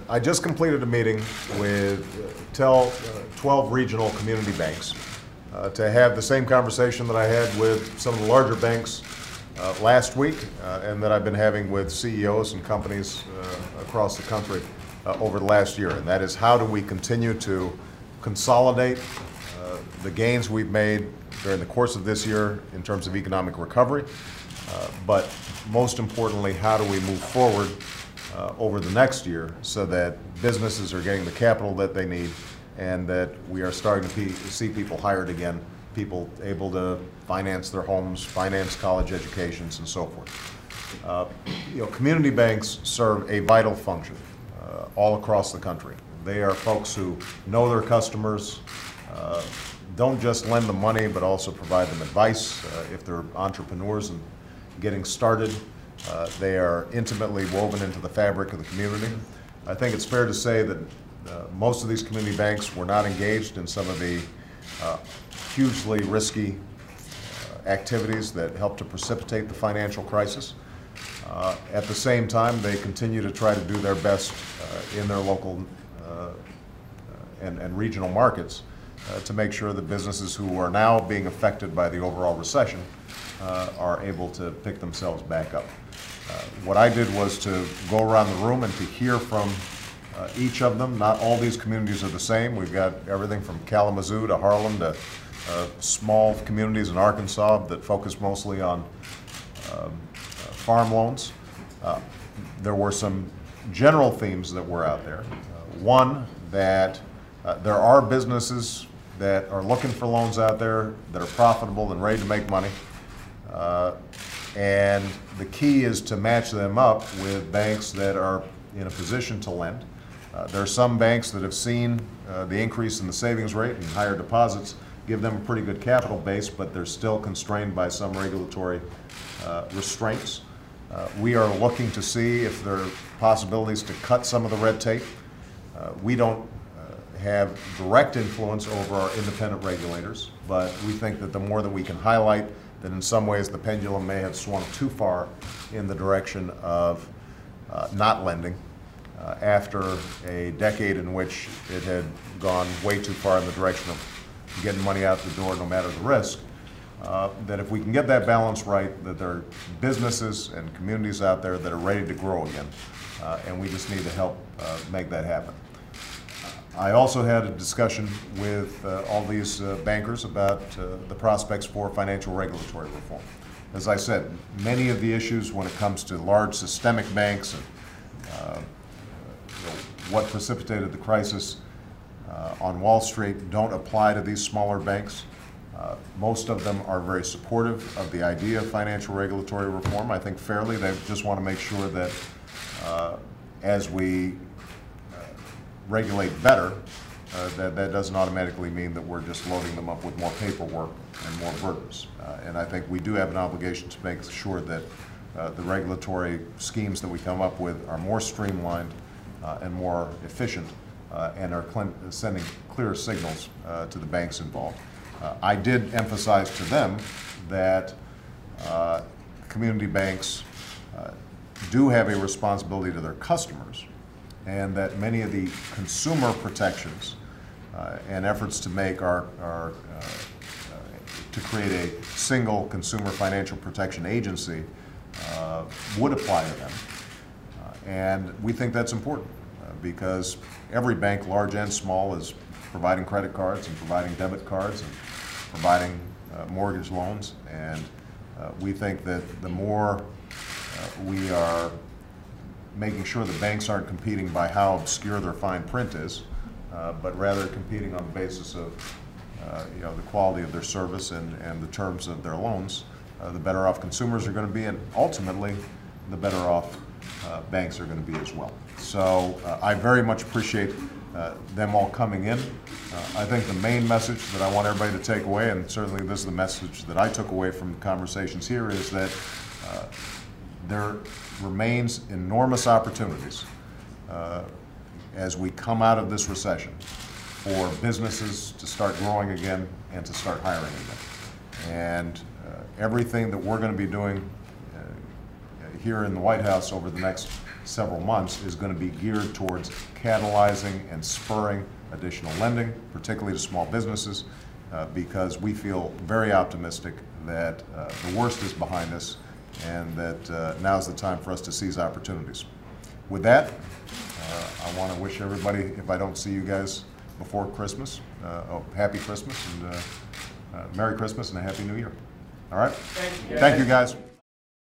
I just completed a meeting with 12 regional community banks to have the same conversation that I had with some of the larger banks last week and that I've been having with CEOs and companies across the country over the last year. And that is, how do we continue to consolidate the gains we've made during the course of this year in terms of economic recovery, but most importantly, how do we move forward over the next year so that businesses are getting the capital that they need and that we are starting to see people hired again, people able to finance their homes, finance college educations, and so forth. Community banks serve a vital function all across the country. They are folks who know their customers, don't just lend them money, but also provide them advice if they're entrepreneurs and getting started. They are intimately woven into the fabric of the community. I think it's fair to say that most of these community banks were not engaged in some of the hugely risky activities that helped to precipitate the financial crisis. At the same time, they continue to try to do their best in their local and regional markets to make sure that businesses who are now being affected by the overall recession are able to pick themselves back up. What I did was to go around the room and to hear from each of them. Not all these communities are the same. We've got everything from Kalamazoo to Harlem to small communities in Arkansas that focus mostly on farm loans. There were some general themes that were out there. One, that there are businesses that are looking for loans out there that are profitable and ready to make money. And the key is to match them up with banks that are in a position to lend. There are some banks that have seen the increase in the savings rate and higher deposits give them a pretty good capital base, but they're still constrained by some regulatory restraints. We are looking to see if there are possibilities to cut some of the red tape. We don't have direct influence over our independent regulators, but we think that the more that we can highlight that in some ways the pendulum may have swung too far in the direction of not lending after a decade in which it had gone way too far in the direction of getting money out the door no matter the risk, that if we can get that balance right, that there are businesses and communities out there that are ready to grow again, and we just need to help make that happen. I also had a discussion with all these bankers about the prospects for financial regulatory reform. As I said, many of the issues when it comes to large systemic banks and what precipitated the crisis on Wall Street don't apply to these smaller banks. Most of them are very supportive of the idea of financial regulatory reform. I think fairly, they just want to make sure that as we regulate better, that doesn't automatically mean that we're just loading them up with more paperwork and more burdens. And I think we do have an obligation to make sure that the regulatory schemes that we come up with are more streamlined and more efficient and are sending clear signals to the banks involved. I did emphasize to them that community banks do have a responsibility to their customers, and that many of the consumer protections and efforts to make to create a single consumer financial protection agency would apply to them. And we think that's important because every bank, large and small, is providing credit cards and providing debit cards and providing mortgage loans. And we think that the more we are making sure the banks aren't competing by how obscure their fine print is, but rather competing on the basis of the quality of their service and the terms of their loans, the better off consumers are going to be, and ultimately the better off banks are going to be as well. So I very much appreciate them all coming in. I think the main message that I want everybody to take away, and certainly this is the message that I took away from the conversations here, is that there remains enormous opportunities as we come out of this recession for businesses to start growing again and to start hiring again. And everything that we're going to be doing here in the White House over the next several months is going to be geared towards catalyzing and spurring additional lending, particularly to small businesses, because we feel very optimistic that the worst is behind us and that now's the time for us to seize opportunities. With that, I want to wish everybody, if I don't see you guys before Christmas, a happy Christmas and Merry Christmas and a Happy New Year. All right? Thank you, guys. Thank you, guys.